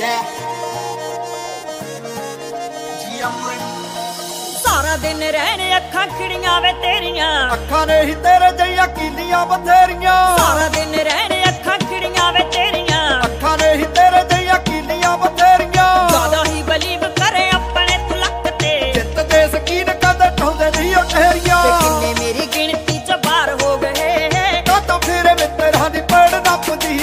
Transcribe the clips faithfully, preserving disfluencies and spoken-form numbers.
सारा दिन रहने अखां खिड़ियां वे तेरियां, अखां ने ही तेरे जइयां कीलियां बथेरियां। सारा दिन रहने अखां खिड़ियां वे तेरियां, अखां ने ही तेरे जइयां कीलियां बथेरियां। ज्यादा ही बलीव करे अपने तुलक ते, जित दे शकीन कदे ढोंदे नहीं ओ ठहरियां। ते किन्ने मेरी गिनती च बार हो गए, कातों फिरे मित्तरां दी पड़ नपदी।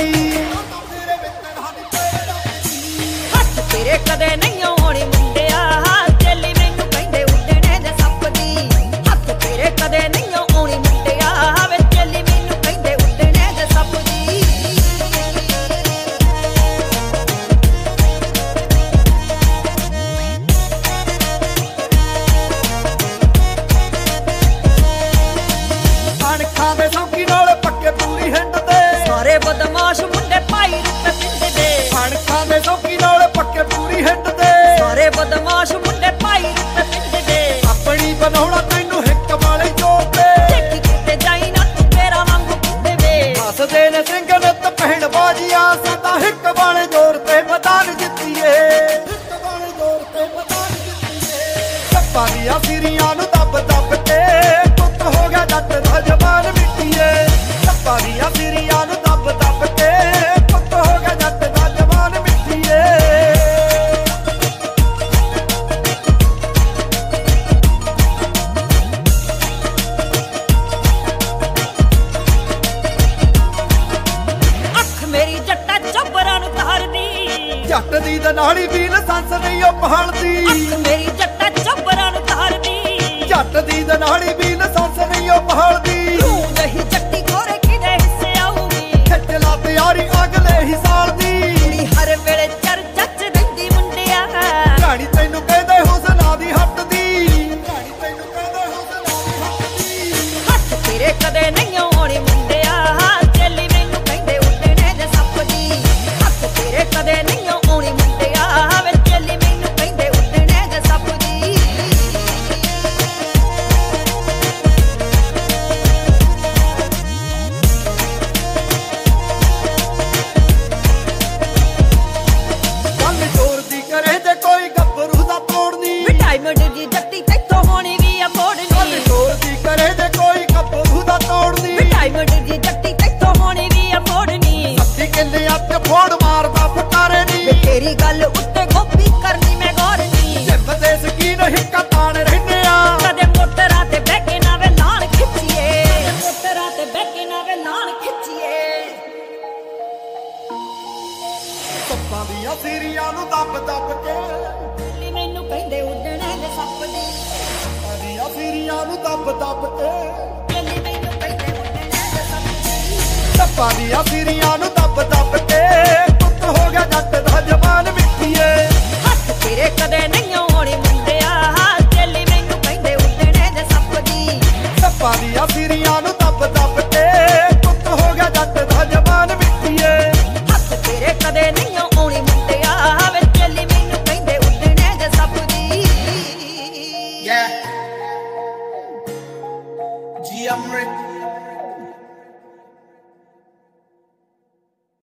हथ तेरे कदे नहीं होनी मुंडिया, चेली मैनू कहंदे उड्डणे दे सप दी। हथ तेरे कदे नहीं होनी मुंडिया, वे चेली मैनू कहंदे उड्डणे दे सप दी। अणखां दे सौकी नाल पक्के पूरी हिंड दे, सारे बदमाश मुंडे पाई रुपे पिंड दे। अणखां दे सौकी नाल पक्के पूरी हिंड दे। सारे बदमाश मुंडे पाई रुपे पिंड दे। अपनी बनाउणा तैनू हिक वाले जोर ते, देखी किते जाई ना तू तेरा वांगू कुत्ते वे। हसदे ने ਸਿੰਘ ਨਿਤ ਪਹਿਣ ਬਾਜੀਆਂ, ਸਦਾ ਹਿੱਕ ਵਾਲੇ ਜ਼ੋਰ ਤੇ ਮੈਦਾਨ ਜਿੱਤੀਏ। ਹਿੱਕ ਵਾਲੇ ਜ਼ੋਰ ਤੇ ਮੈਦਾਨ ਜਿੱਤੀਏ। ਸੱਪਾਂ ਦੀਆਂ ਸਿਰੀਆਂ ਨੂੰ ਦੱਬ ਦੱਬ ਕੇ ਪੁੱਤ ਹੋ ਗਿਆ ਜੱਟ ਦਾ ਜਵਾਨ ਮਿੱਟੀਏ। ਸੱਪਾਂ ਦੀਆਂ ਸਿਰੀਆਂ ਨੂੰ ਦੱਬ ਦੱਬ ਕੇ ਪੁੱਤ ਹੋ ਗਿਆ ਜੱਟ ਦਾ ਜਵਾਨ ਮਿੱਟੀਏ। मेरी जट्टा चब्बरां नूं तारदी, ਜੱਟ ਦੀ ਦਨਾੜੀ ਵੀ ਲਾਇਸੈਂਸ ਨਹੀਂ ਉਹ ਪਹਾੜਦੀ। अख मेरी जट्टा चब्बरां नूं तारदी, ਜੱਟ ਦੀ ਦਨਾੜੀ ਵੀ ਲਾਇਸੈਂਸ ਨਹੀਂ ਉਹ ਪਹਾੜਦੀ। तू जही जट्टी खोरे किदे हिस्से आऊगी, ਖਿੱਚ ਲਾ ਤਿਆਰੀ ਅਗਲੇ ਹੀ ਸਾਲ ਦੀ। कुड़ी हर वेले चर्चा च रहिंदी मुंडिया, ਰਾਣੀ ਤੈਨੂੰ ਕਹਿੰਦੇ ਹੁਸਨਾ ਦੀ ਹੱਟ ਦੀ। ਰਾਣੀ ਤੈਨੂੰ ਕਹਿੰਦੇ ਹੁਸਨਾ ਦੀ ਹੱਟ ਦੀ। हथ तेरे कदे नहीं होनी मुंडिया, चेली मैनू कहंदे उड्डणे दे सप दी। हथ तेरे कदे नहीं होनी मुंडिया, वे चेली मैनू कहंदे उड्डणे दे सप दी। ਗੱਲ ਜ਼ੋਰ ਦੀ ਕਰੇ ਜੇ ਕੋਈ ਗੱਭਰੂ ਦਾ ਤੋੜਨੀ। डायमंड दी जट्टी तैथों होनी भी अफोर्ड ਗੱਲ नहीं, ਜ਼ੋਰ ਦੀ ਕਰੇ ਜੇ ਕੋਈ ਗੱਭਰੂ ਦਾ ਤੋੜਨੀ। डायमंड दी जट्टी तैथों होनी भी अफोर्ड नहीं। ਅੱਧੀ ਕਿੱਲੇ ਅੱਤ ਫੋੜ ਮਾਰਦਾ ਫਟਾਰੇ वे ਨੀ। तेरी गल उत्ते गोपी करनी मैं गौर नहीं, ਜਿੰਮ ਦੇ ਸਕੀਨ ਹਿੱਕਾ ਤਾਣ ਰਹਿੰਦੇ ਆ। कदे मोटरां ते बह के ना वे लाण खिच्चिए, मोटरां ते बह के ना वे लाण खिच्चिए। ਸੱਪਾਂ ਦੀਆਂ ਸਿਰੀਆਂ ਨੂੰ ਦੱਬ ਦੱਬ ਕੇ, चेली मैनू कहंदे उड्डणे दे सप दी। ਸੱਪਾਂ ਦੀਆਂ ਸਿਰੀਆਂ ਨੂੰ ਦੱਬ ਦੱਬ ਕੇ। चेली मैनू कहंदे उड्डणे दे सप दी। ਸੱਪਾਂ ਦੀਆਂ ਸਿਰੀਆਂ ਨੂੰ ਦੱਬ ਦੱਬ ਕੇ ਪੁੱਤ ਹੋ ਗਿਆ ਜੱਟ ਦਾ ਜਵਾਨ ਮਿੱਠੀਏ। हथ तेरे कदे नहीं होनी मुंडिया, चेली मैनू कहंदे उड्डणे दे सप दी। ਸੱਪਾਂ ਦੀਆਂ ਸਿਰੀਆਂ